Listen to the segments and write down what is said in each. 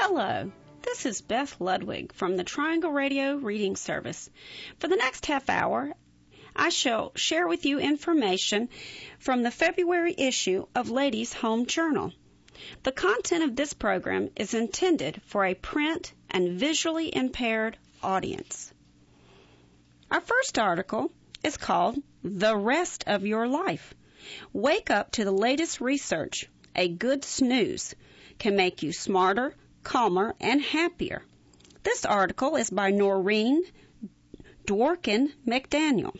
Hello, this is Beth Ludwig from the Triangle Radio Reading Service. For the next half hour, I shall share with you information from the February issue of Ladies' Home Journal. The content of this program is intended for a print and visually impaired audience. Our first article is called The Rest of Your Life. Wake up to the latest research. A good snooze can make you smarter, calmer, and happier. This article is by Noreen Dworkin McDaniel.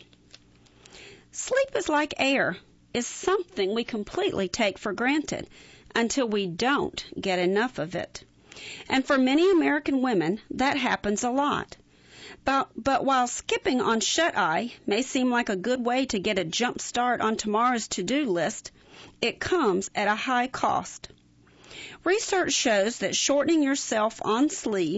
Sleep is like air, is something we completely take for granted until we don't get enough of it. And for many American women, that happens a lot. But while skipping on shut-eye may seem like a good way to get a jump start on tomorrow's to-do list, it comes at a high cost. Research shows that shortening yourself on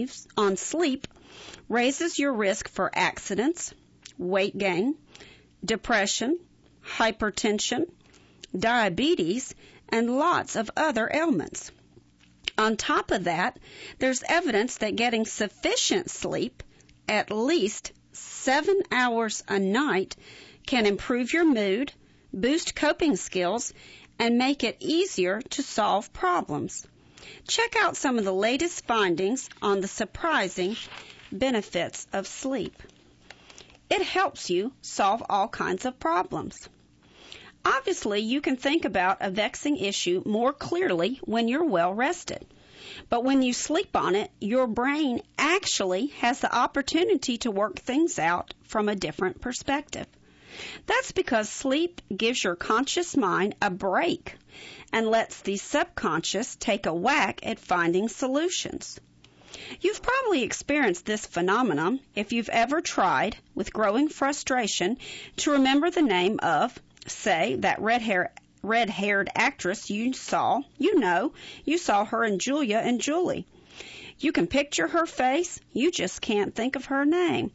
sleep raises your risk for accidents, weight gain, depression, hypertension, diabetes, and lots of other ailments. On top of that, there's evidence that getting sufficient sleep, at least 7 hours a night, can improve your mood, boost coping skills, and make it easier to solve problems. Check out some of the latest findings on the surprising benefits of sleep. It helps you solve all kinds of problems. Obviously, you can think about a vexing issue more clearly when you're well rested. But when you sleep on it, your brain actually has the opportunity to work things out from a different perspective. That's because sleep gives your conscious mind a break and lets the subconscious take a whack at finding solutions. You've probably experienced this phenomenon if you've ever tried, with growing frustration, to remember the name of, say, that red-haired actress you saw her in Julia and Julie. You can picture her face, you just can't think of her name.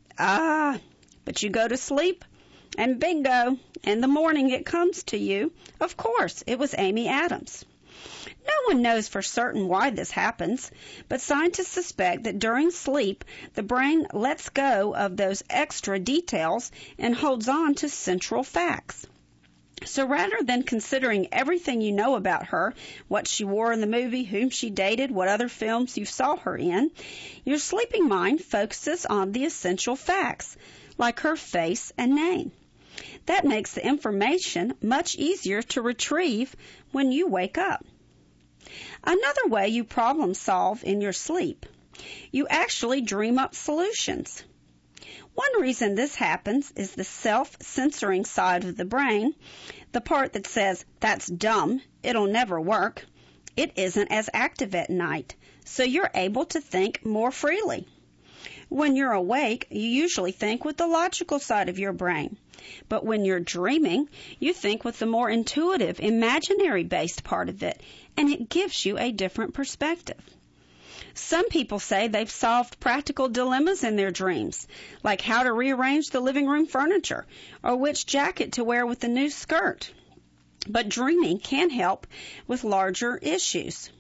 But you go to sleep, and bingo, in the morning it comes to you. Of course, it was Amy Adams. No one knows for certain why this happens, but scientists suspect that during sleep, the brain lets go of those extra details and holds on to central facts. So rather than considering everything you know about her, what she wore in the movie, whom she dated, what other films you saw her in, your sleeping mind focuses on the essential facts, like her face and name. That makes the information much easier to retrieve when you wake up. Another way you problem solve in your sleep, you actually dream up solutions. One reason this happens is the self-censoring side of the brain, the part that says, "That's dumb, it'll never work." It isn't as active at night, so you're able to think more freely. When you're awake, you usually think with the logical side of your brain. But when you're dreaming, you think with the more intuitive, imaginary-based part of it, and it gives you a different perspective. Some people say they've solved practical dilemmas in their dreams, like how to rearrange the living room furniture or which jacket to wear with the new skirt. But dreaming can help with larger issues.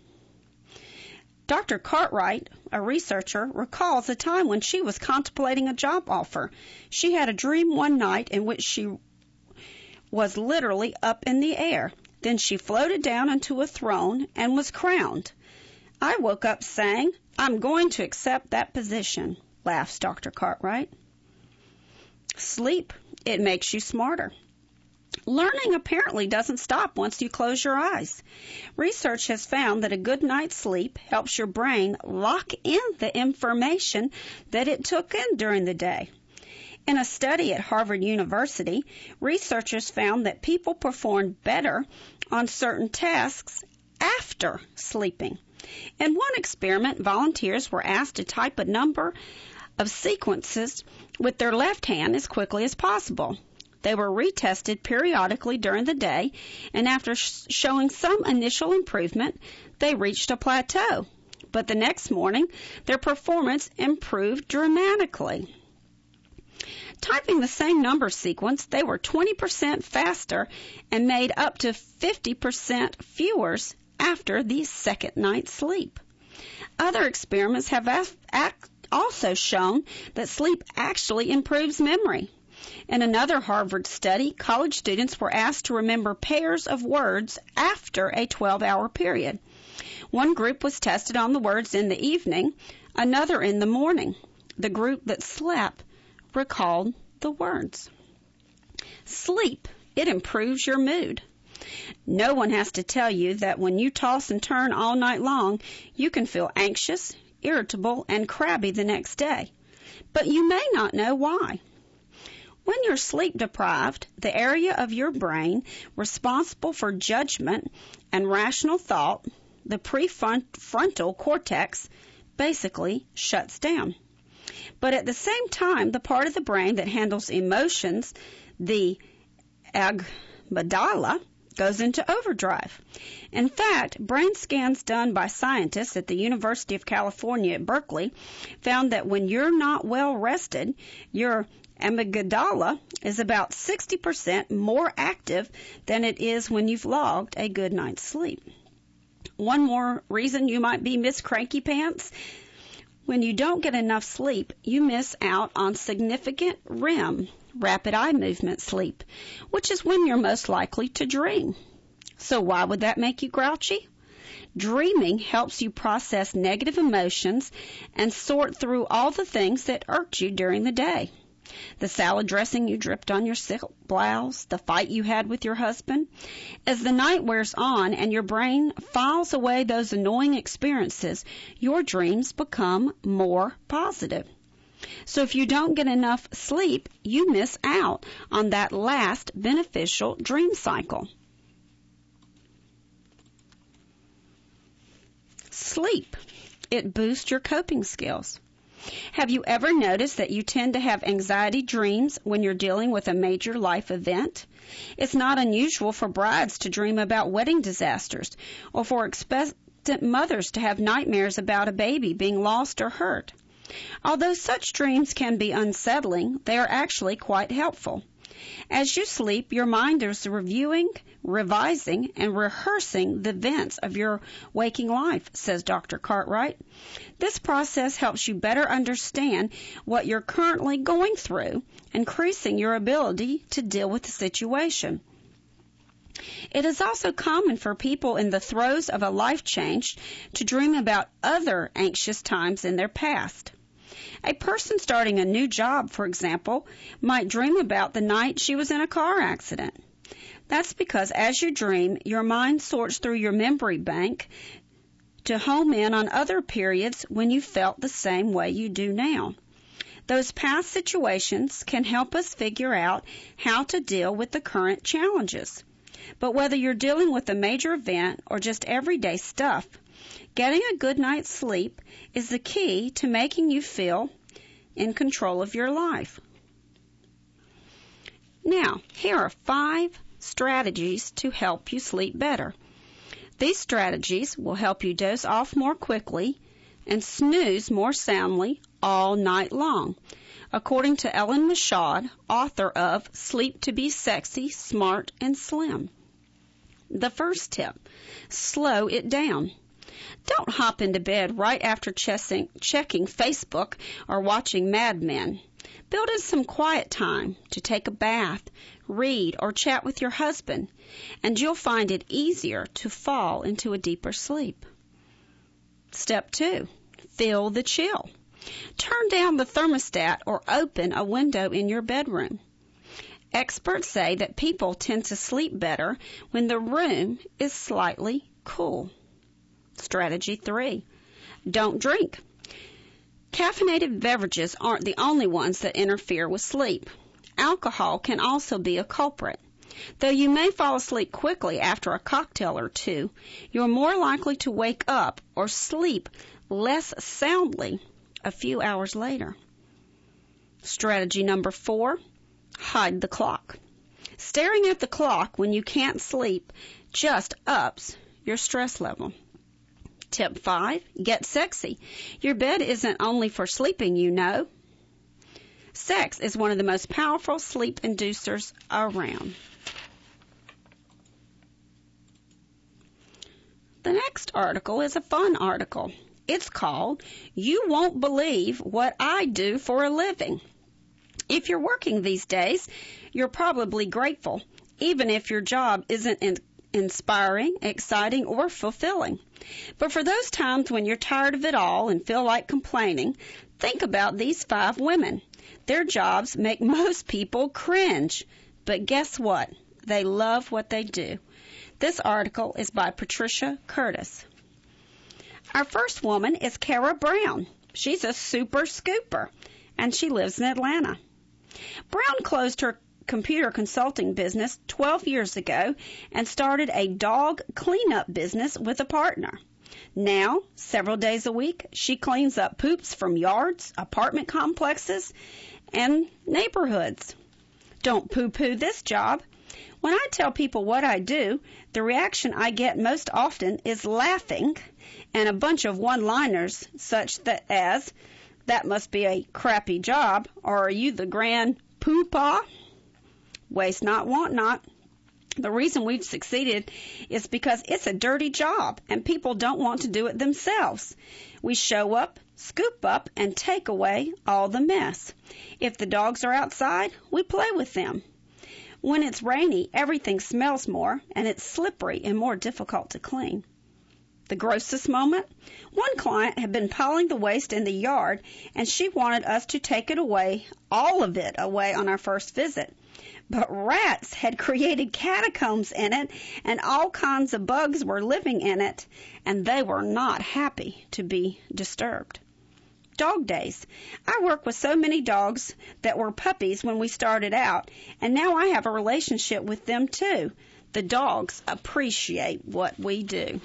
Dr. Cartwright, a researcher, recalls a time when she was contemplating a job offer. She had a dream one night in which she was literally up in the air. Then she floated down into a throne and was crowned. "I woke up saying, 'I'm going to accept that position,'" laughs Dr. Cartwright. Sleep. It makes you smarter. Learning apparently doesn't stop once you close your eyes. Research has found that a good night's sleep helps your brain lock in the information that it took in during the day. In a study at Harvard University, researchers found that people performed better on certain tasks after sleeping. In one experiment, volunteers were asked to type a number of sequences with their left hand as quickly as possible. They were retested periodically during the day, and after showing some initial improvement, they reached a plateau. But the next morning, their performance improved dramatically. Typing the same number sequence, they were 20% faster and made up to 50% fewer after the second night's sleep. Other experiments have also shown that sleep actually improves memory. In another Harvard study, college students were asked to remember pairs of words after a 12-hour period. One group was tested on the words in the evening, another in the morning. The group that slept recalled the words. Sleep, it improves your mood. No one has to tell you that when you toss and turn all night long, you can feel anxious, irritable, and crabby the next day. But you may not know why. When you're sleep deprived, the area of your brain responsible for judgment and rational thought, the prefrontal cortex, basically shuts down. But at the same time, the part of the brain that handles emotions, the amygdala, goes into overdrive. In fact, brain scans done by scientists at the University of California at Berkeley found that when you're not well rested, your amygdala is about 60% more active than it is when you've logged a good night's sleep. One more reason you might be Miss Cranky Pants: when you don't get enough sleep, you miss out on significant REM, rapid eye movement sleep, which is when you're most likely to dream. So why would that make you grouchy? Dreaming helps you process negative emotions and sort through all the things that irked you during the day. The salad dressing you dripped on your silk blouse, the fight you had with your husband. As the night wears on and your brain files away those annoying experiences, your dreams become more positive. So if you don't get enough sleep, you miss out on that last beneficial dream cycle. Sleep. It boosts your coping skills. Have you ever noticed that you tend to have anxiety dreams when you're dealing with a major life event? It's not unusual for brides to dream about wedding disasters or for expectant mothers to have nightmares about a baby being lost or hurt. Although such dreams can be unsettling, they are actually quite helpful. As you sleep, your mind is reviewing, revising, and rehearsing the events of your waking life, says Dr. Cartwright. This process helps you better understand what you're currently going through, increasing your ability to deal with the situation. It is also common for people in the throes of a life change to dream about other anxious times in their past. A person starting a new job, for example, might dream about the night she was in a car accident. That's because as you dream, your mind sorts through your memory bank to home in on other periods when you felt the same way you do now. Those past situations can help us figure out how to deal with the current challenges. But whether you're dealing with a major event or just everyday stuff, getting a good night's sleep is the key to making you feel in control of your life. Now, here are 5 strategies to help you sleep better. These strategies will help you doze off more quickly and snooze more soundly all night long, according to Ellen Michaud, author of Sleep to be Sexy, Smart, and Slim. The first tip: slow it down. Don't hop into bed right after checking Facebook or watching Mad Men. Build in some quiet time to take a bath, read, or chat with your husband, and you'll find it easier to fall into a deeper sleep. Step 2, feel the chill. Turn down the thermostat or open a window in your bedroom. Experts say that people tend to sleep better when the room is slightly cool. Strategy 3, don't drink. Caffeinated beverages aren't the only ones that interfere with sleep. Alcohol can also be a culprit. Though you may fall asleep quickly after a cocktail or two, you're more likely to wake up or sleep less soundly a few hours later. Strategy number 4, hide the clock. Staring at the clock when you can't sleep just ups your stress level. Tip 5, get sexy. Your bed isn't only for sleeping, you know. Sex is one of the most powerful sleep inducers around. The next article is a fun article. It's called You Won't Believe What I Do for a Living. If you're working these days, you're probably grateful, even if your job isn't inspiring, exciting, or fulfilling. But for those times when you're tired of it all and feel like complaining, think about these 5 women. Their jobs make most people cringe. But guess what? They love what they do. This article is by Patricia Curtis. Our first woman is Kara Brown. She's a super scooper, and she lives in Atlanta. Brown closed her computer consulting business 12 years ago and started a dog cleanup business with a partner. Now, several days a week, she cleans up poops from yards, apartment complexes, and neighborhoods. Don't poo-poo this job. When I tell people what I do, the reaction I get most often is laughing and a bunch of one-liners such as, "That must be a crappy job," or "Are you the grand poo-paw?" Waste not, want not. The reason we've succeeded is because it's a dirty job and people don't want to do it themselves. We show up, scoop up, and take away all the mess. If the dogs are outside, we play with them. When it's rainy, everything smells more, and it's slippery and more difficult to clean. The grossest moment? One client had been piling the waste in the yard, and she wanted us to take it away, all of it away on our first visit. But rats had created catacombs in it, and all kinds of bugs were living in it, and they were not happy to be disturbed. Dog days. I work with so many dogs that were puppies when we started out, and now I have a relationship with them too. The dogs appreciate what we do.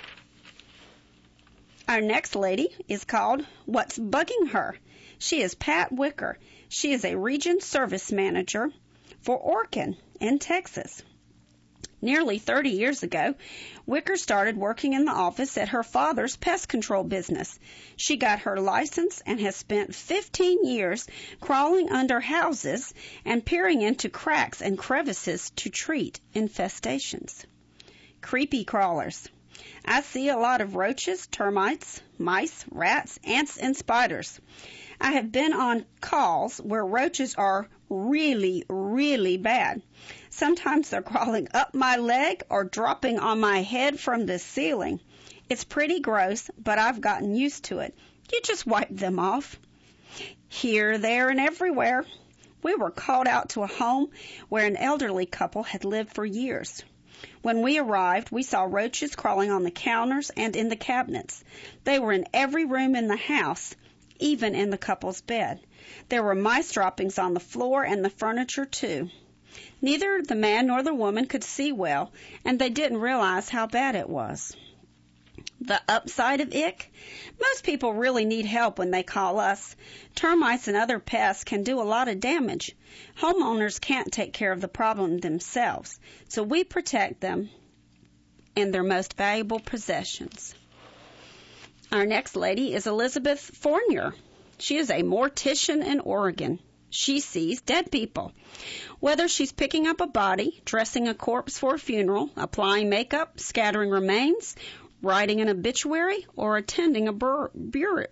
Our next lady is called What's Bugging Her. She is Pat Wicker. She is a region service manager for Orkin in Texas. Nearly 30 years ago, Wicker started working in the office at her father's pest control business. She got her license and has spent 15 years crawling under houses and peering into cracks and crevices to treat infestations. Creepy crawlers. I see a lot of roaches, termites, mice, rats, ants, and spiders. I have been on calls where roaches are really, really bad. Sometimes they're crawling up my leg or dropping on my head from the ceiling. It's pretty gross, but I've gotten used to it. You just wipe them off. Here, there, and everywhere. We were called out to a home where an elderly couple had lived for years. When we arrived, we saw roaches crawling on the counters and in the cabinets. They were in every room in the house, even in the couple's bed. There were mice droppings on the floor and the furniture, too. Neither the man nor the woman could see well, and they didn't realize how bad it was. The upside of ick? Most people really need help when they call us. Termites and other pests can do a lot of damage. Homeowners can't take care of the problem themselves, so we protect them and their most valuable possessions. Our next lady is Elizabeth Fournier. She is a mortician in Oregon. She sees dead people. Whether she's picking up a body, dressing a corpse for a funeral, applying makeup, scattering remains, writing an obituary, or attending a burial.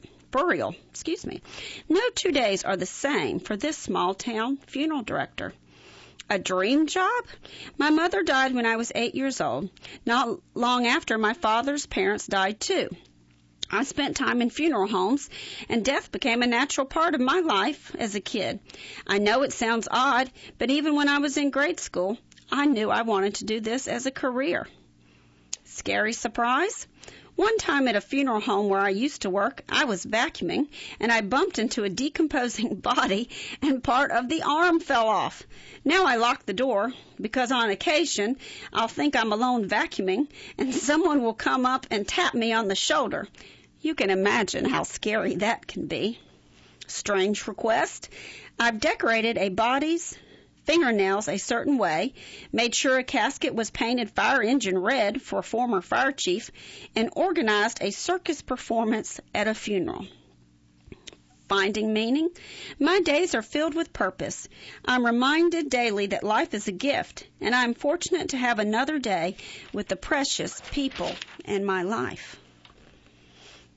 No 2 days are the same for this small-town funeral director. A dream job? My mother died when I was 8 years old. Not long after, my father's parents died, too. I spent time in funeral homes, and death became a natural part of my life as a kid. I know it sounds odd, but even when I was in grade school, I knew I wanted to do this as a career. Scary surprise? One time at a funeral home where I used to work, I was vacuuming, and I bumped into a decomposing body, and part of the arm fell off. Now I lock the door, because on occasion, I'll think I'm alone vacuuming, and someone will come up and tap me on the shoulder. You can imagine how scary that can be. Strange request. I've decorated a body's fingernails a certain way, made sure a casket was painted fire engine red for a former fire chief, and organized a circus performance at a funeral. Finding meaning? My days are filled with purpose. I'm reminded daily that life is a gift, and I'm fortunate to have another day with the precious people in my life.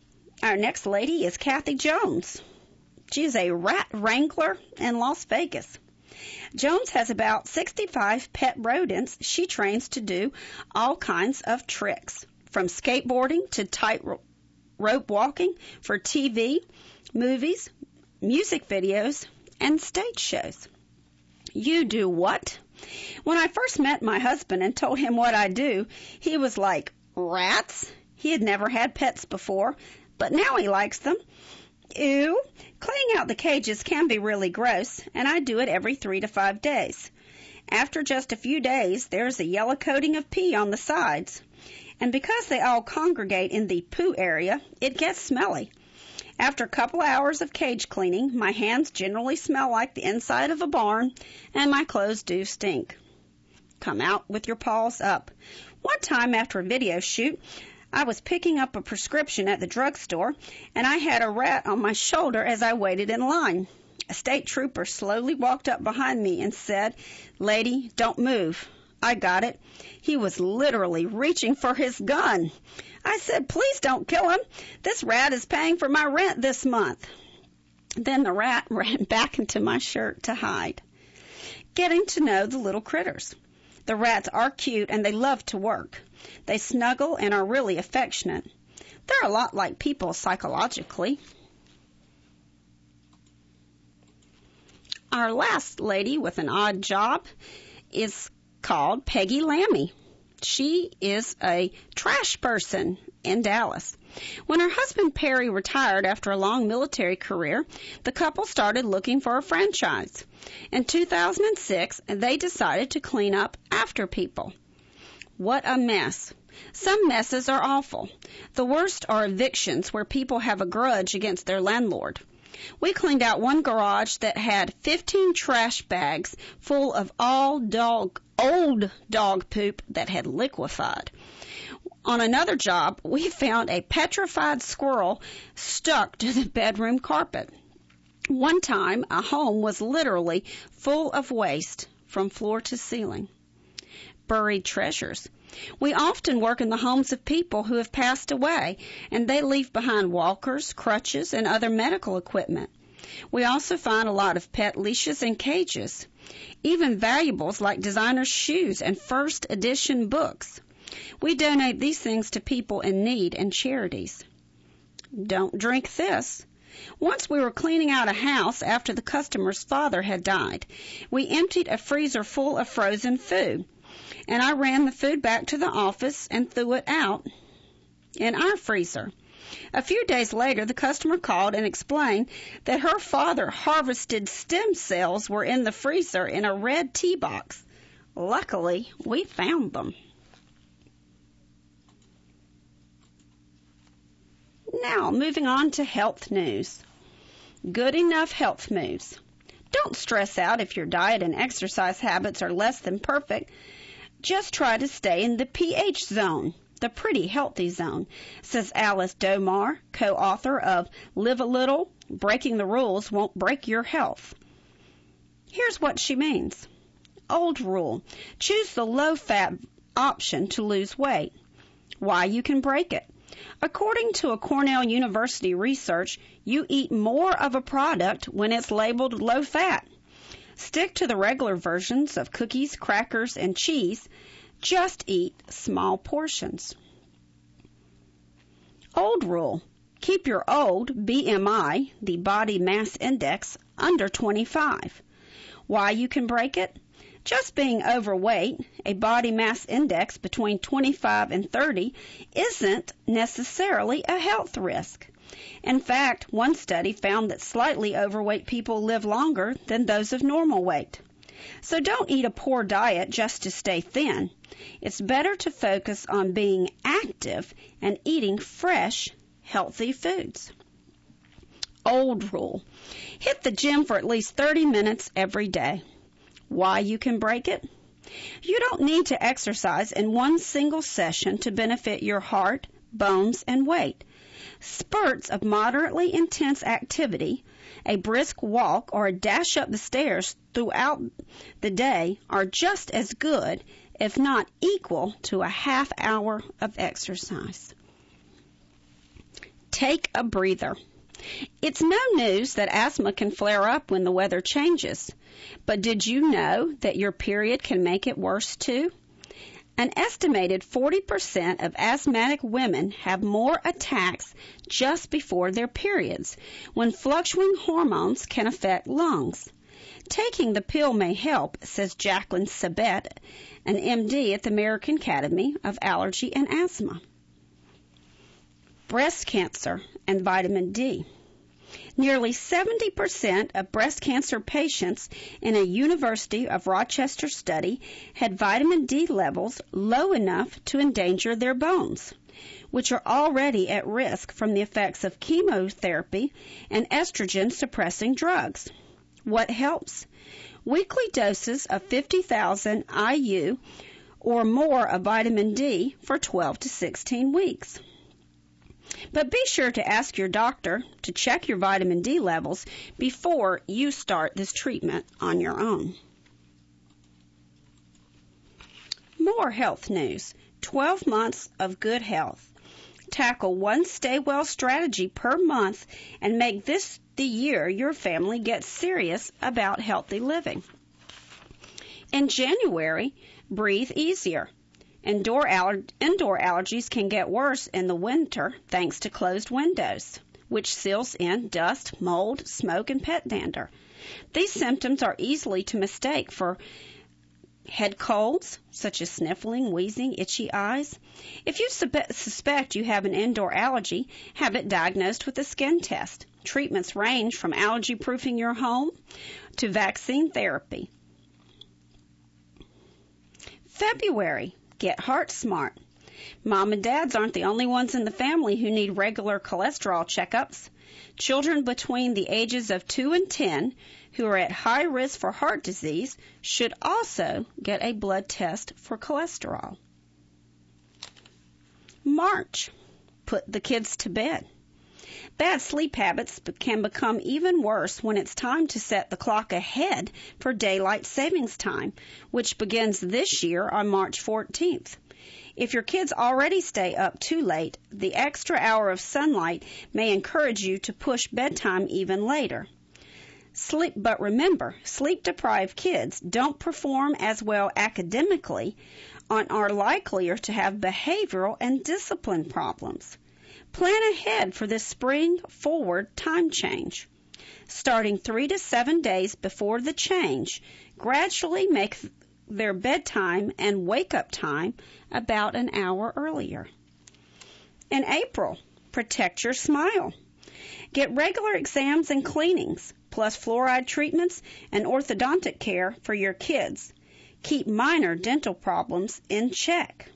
Our next lady is Kathy Jones. She is a rat wrangler in Las Vegas. Jones has about 65 pet rodents she trains to do all kinds of tricks, from skateboarding to tightrope walking for TV, movies, music videos, and stage shows. You do what? When I first met my husband and told him what I do, he was like, rats? He had never had pets before, but now he likes them. Ew. Cleaning out the cages can be really gross, and I do it every 3 to 5 days. After just a few days, there's a yellow coating of pee on the sides. And because they all congregate in the poo area, it gets smelly. After a couple hours of cage cleaning, my hands generally smell like the inside of a barn, and my clothes do stink. Come out with your paws up. One time after a video shoot, I was picking up a prescription at the drugstore, and I had a rat on my shoulder as I waited in line. A state trooper slowly walked up behind me and said, "Lady, don't move." I got it. He was literally reaching for his gun. I said, "Please don't kill him. This rat is paying for my rent this month." Then the rat ran back into my shirt to hide. Getting to know the little critters. The rats are cute and they love to work. They snuggle and are really affectionate. They're a lot like people psychologically. Our last lady with an odd job is called Peggy Lammy. She is a trash person in Dallas. When her husband Perry retired after a long military career, the couple started looking for a franchise. In 2006, they decided to clean up after people. What a mess. Some messes are awful. The worst are evictions where people have a grudge against their landlord. We cleaned out one garage that had 15 trash bags full of old dog poop that had liquefied. On another job, we found a petrified squirrel stuck to the bedroom carpet. One time, a home was literally full of waste from floor to ceiling. Buried treasures. We often work in the homes of people who have passed away, and they leave behind walkers, crutches, and other medical equipment. We also find a lot of pet leashes and cages, even valuables like designer shoes and first edition books. We donate these things to people in need and charities. Don't drink this. Once we were cleaning out a house after the customer's father had died. We emptied a freezer full of frozen food, and I ran the food back to the office and threw it out in our freezer. A few days later, the customer called and explained that her father harvested stem cells were in the freezer in a red tea box. Luckily, we found them. Now, moving on to health news. Good enough health moves. Don't stress out if your diet and exercise habits are less than perfect. Just try to stay in the pH zone, the pretty healthy zone, says Alice Domar, co-author of Live a Little, Breaking the Rules Won't Break Your Health. Here's what she means. Old rule. Choose the low-fat option to lose weight. Why you can break it. According to a Cornell University research, you eat more of a product when it's labeled low-fat. Stick to the regular versions of cookies, crackers, and cheese. Just eat small portions. Old rule. Keep your old BMI, the body mass index, under 25. Why you can break it? Just being overweight, a body mass index between 25 and 30, isn't necessarily a health risk. In fact, one study found that slightly overweight people live longer than those of normal weight. So don't eat a poor diet just to stay thin. It's better to focus on being active and eating fresh, healthy foods. Old rule. Hit the gym for at least 30 minutes every day. Why you can break it? You don't need to exercise in one single session to benefit your heart, bones, and weight. Spurts of moderately intense activity, a brisk walk, or a dash up the stairs throughout the day are just as good, if not equal, to a half hour of exercise. Take a breather. It's no news that asthma can flare up when the weather changes, but did you know that your period can make it worse too? An estimated 40% of asthmatic women have more attacks just before their periods, when fluctuating hormones can affect lungs. Taking the pill may help, says Jacqueline Sabet, an MD at the American Academy of Allergy and Asthma. Breast cancer and vitamin D. Nearly 70% of breast cancer patients in a University of Rochester study had vitamin D levels low enough to endanger their bones, which are already at risk from the effects of chemotherapy and estrogen-suppressing drugs. What helps? Weekly doses of 50,000 IU or more of vitamin D for 12 to 16 weeks. But be sure to ask your doctor to check your vitamin D levels before you start this treatment on your own. More health news. 12 months of good health. Tackle one Stay Well strategy per month and make this the year your family gets serious about healthy living. In January, breathe easier. Indoor allergies can get worse in the winter thanks to closed windows, which seals in dust, mold, smoke, and pet dander. These symptoms are easily to mistake for head colds, such as sniffling, wheezing, itchy eyes. If you suspect you have an indoor allergy, have it diagnosed with a skin test. Treatments range from allergy-proofing your home to vaccine therapy. February. Get heart smart. Mom and dads aren't the only ones in the family who need regular cholesterol checkups. Children between the ages of 2 and 10 who are at high risk for heart disease should also get a blood test for cholesterol. March. Put the kids to bed. Bad sleep habits can become even worse when it's time to set the clock ahead for daylight savings time, which begins this year on March 14th. If your kids already stay up too late, the extra hour of sunlight may encourage you to push bedtime even later. But remember, sleep-deprived kids don't perform as well academically and are likelier to have behavioral and discipline problems. Plan ahead for this spring forward time change. Starting 3 to 7 days before the change, gradually make their bedtime and wake-up time about an hour earlier. In April, protect your smile. Get regular exams and cleanings, plus fluoride treatments and orthodontic care for your kids. Keep minor dental problems in check.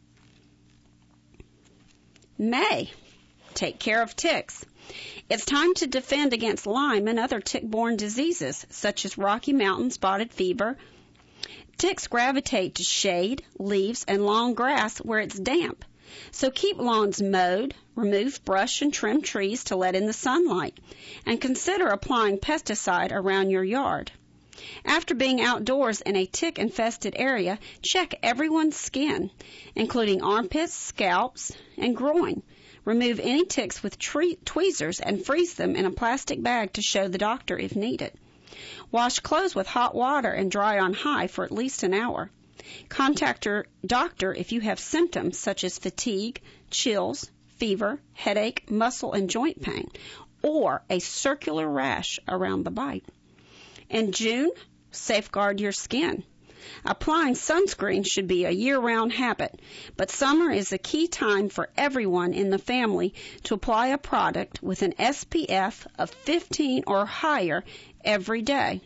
May. Take care of ticks. It's time to defend against Lyme and other tick-borne diseases, such as Rocky Mountain spotted fever. Ticks gravitate to shade, leaves, and long grass where it's damp. So keep lawns mowed, remove brush and trim trees to let in the sunlight, and consider applying pesticide around your yard. After being outdoors in a tick-infested area, check everyone's skin, including armpits, scalps, and groin. Remove any ticks with tweezers and freeze them in a plastic bag to show the doctor if needed. Wash clothes with hot water and dry on high for at least an hour. Contact your doctor if you have symptoms such as fatigue, chills, fever, headache, muscle and joint pain, or a circular rash around the bite. In June, safeguard your skin. Applying sunscreen should be a year-round habit, but summer is a key time for everyone in the family to apply a product with an SPF of 15 or higher every day.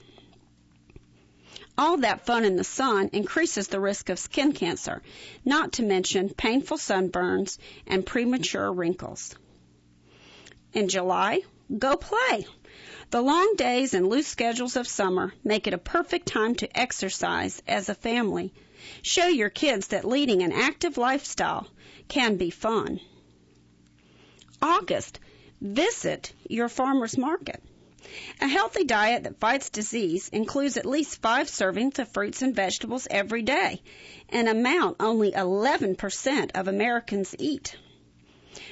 All that fun in the sun increases the risk of skin cancer, not to mention painful sunburns and premature wrinkles. In July, go play. The long days and loose schedules of summer make it a perfect time to exercise as a family. Show your kids that leading an active lifestyle can be fun. August, visit your farmer's market. A healthy diet that fights disease includes at least 5 servings of fruits and vegetables every day, an amount only 11% of Americans eat.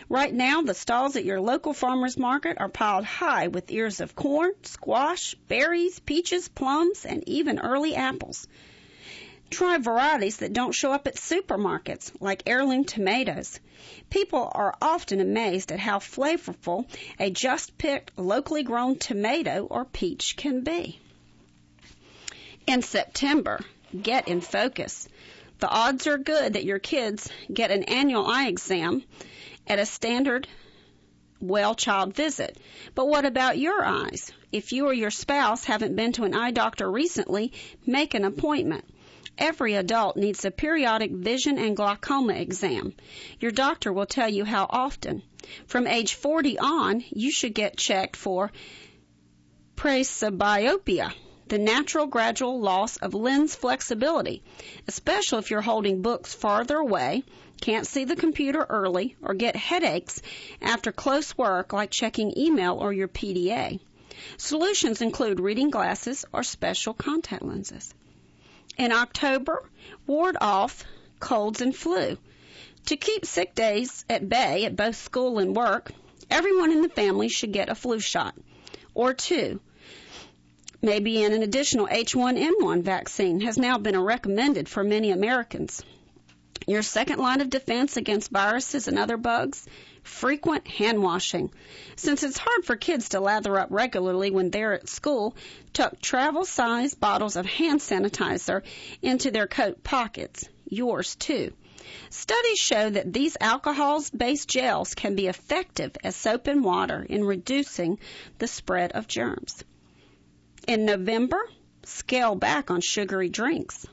Right now, the stalls at your local farmer's market are piled high with ears of corn, squash, berries, peaches, plums, and even early apples. Try varieties that don't show up at supermarkets, like heirloom tomatoes. People are often amazed at how flavorful a just-picked, locally grown tomato or peach can be. In September, get in focus. The odds are good that your kids get an annual eye exam at a standard well-child visit. But what about your eyes? If you or your spouse haven't been to an eye doctor recently, make an appointment. Every adult needs a periodic vision and glaucoma exam. Your doctor will tell you how often. From age 40 on, you should get checked for presbyopia, the natural gradual loss of lens flexibility, especially if you're holding books farther away, can't see the computer early, or get headaches after close work like checking email or your PDA. Solutions include reading glasses or special contact lenses. In October, ward off colds and flu. To keep sick days at bay at both school and work, everyone in the family should get a flu shot, or two. Maybe an additional H1N1 vaccine has now been recommended for many Americans. Your second line of defense against viruses and other bugs, frequent hand washing. Since it's hard for kids to lather up regularly when they're at school, tuck travel-sized bottles of hand sanitizer into their coat pockets. Yours, too. Studies show that these alcohol-based gels can be effective as soap and water in reducing the spread of germs. In November, scale back on sugary drinks.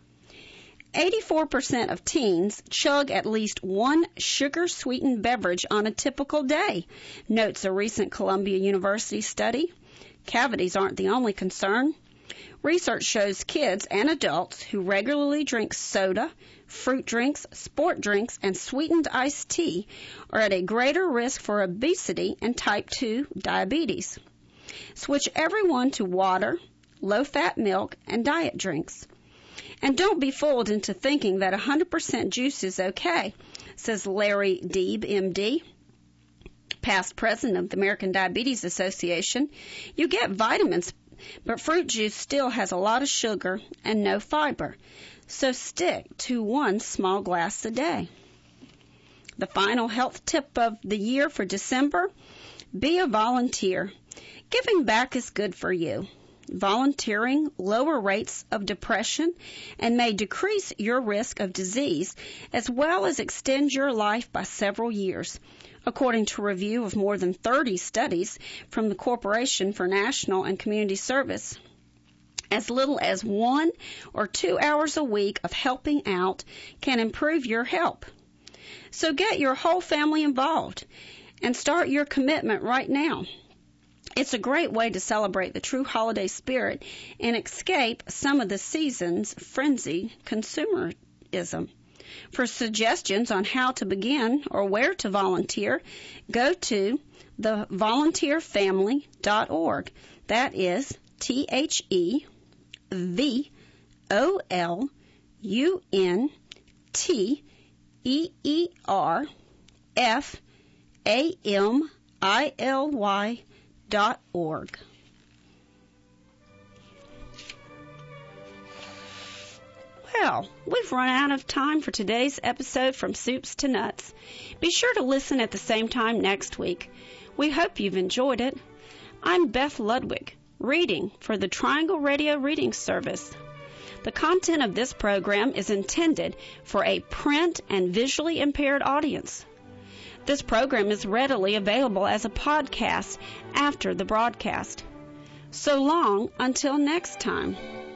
84% of teens chug at least one sugar-sweetened beverage on a typical day, notes a recent Columbia University study. Cavities aren't the only concern. Research shows kids and adults who regularly drink soda, fruit drinks, sport drinks, and sweetened iced tea are at a greater risk for obesity and type 2 diabetes. Switch everyone to water, low-fat milk, and diet drinks. And don't be fooled into thinking that 100% juice is okay, says Larry Deeb, MD, past president of the American Diabetes Association. You get vitamins, but fruit juice still has a lot of sugar and no fiber, so stick to one small glass a day. The final health tip of the year for December, be a volunteer. Giving back is good for you. Volunteering lower rates of depression and may decrease your risk of disease as well as extend your life by several years, according to a review of more than 30 studies from the Corporation for National and Community Service. As little as 1 or 2 hours a week of helping out can improve your health. So get your whole family involved and start your commitment right now. It's a great way to celebrate the true holiday spirit and escape some of the season's frenzied consumerism. For suggestions on how to begin or where to volunteer, go to thevolunteerfamily.org. That is TheVolunteerFamily.org. Well, we've run out of time for today's episode from Soups to Nuts. Be sure to listen at the same time next week. We hope you've enjoyed it. I'm Beth Ludwig, reading for the Triangle Radio Reading Service. The content of this program is intended for a print and visually impaired audience. This program is readily available as a podcast after the broadcast. So long until next time.